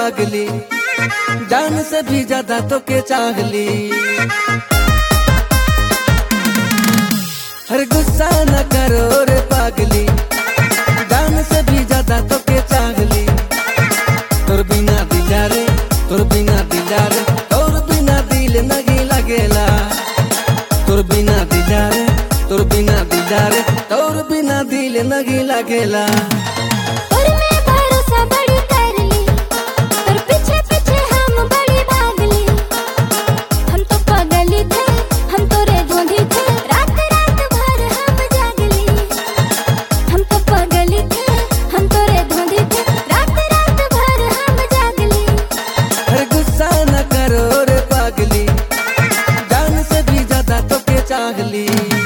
पागली, जान से भी ज्यादा तो के चाहली। हर गुस्सा न करो रे पागली, जान से भी ज्यादा तो के चाहली। तोर बिना दिला रे, तोर बिना दिला रे, तोर बिना दिल नहीं लगेला। तोर बिना दिला रे, तोर बिना दिला रे, तोर बिना दिल नहीं लगेला। चाहली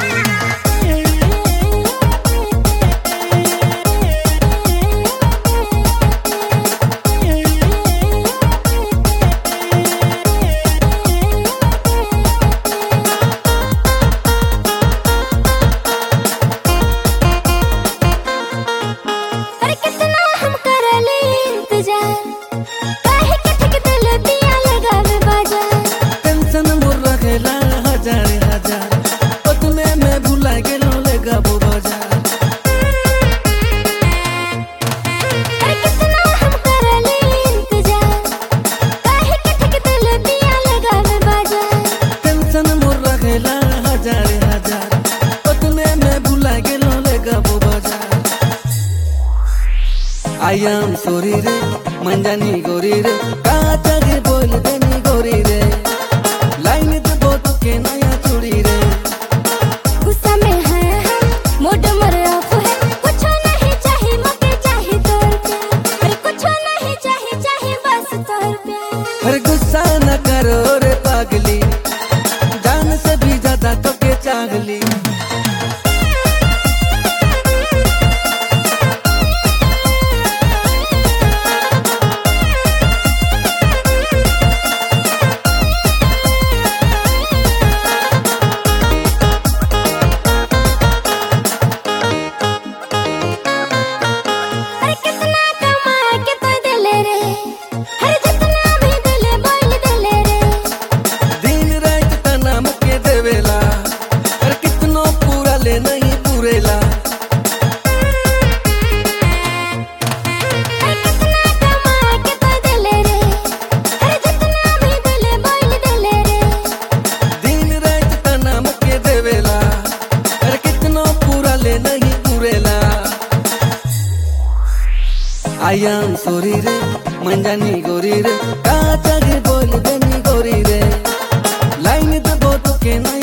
टेंशन मोर रहेला हजार हजार, उतने में भुला गेलो ले गाबो बाजार। कितना हम करले इंतजार, काहे के ठक दिल दिया लगावे बाजार। टेंशन मोर रहेला हजार हजार, उतने में भुला गेलो ले गाबो बाजार। आई एम सॉरी रे मंजानी गोरी रे, काचा गे बोल देनी गोरी रे। लाइन दे बोत के नया चूड़ी रे, गुस्सा में है हम मूड मर ऑफ है। कुछ नहीं चाहिए मके चाहिए तोर प्यार, अरे कुछ नहीं चाहिए चाहिए बस तोर प्यार। हर गुस्सा न करो रे पागली, जान से भी ज्यादा तो के चाहली। नहीं पूरेला कितना कमा के तो दिले रे, हर जितना भी दिले बोल दिले रे। दिन रात तनाम के देवेला, अरे कितनो पूरा ले नहीं पूरेला। आई एम सॉरी रे मंजानी गोरी रे, काचा गे बोल देनी गोरी रे। लाइन दे बोत के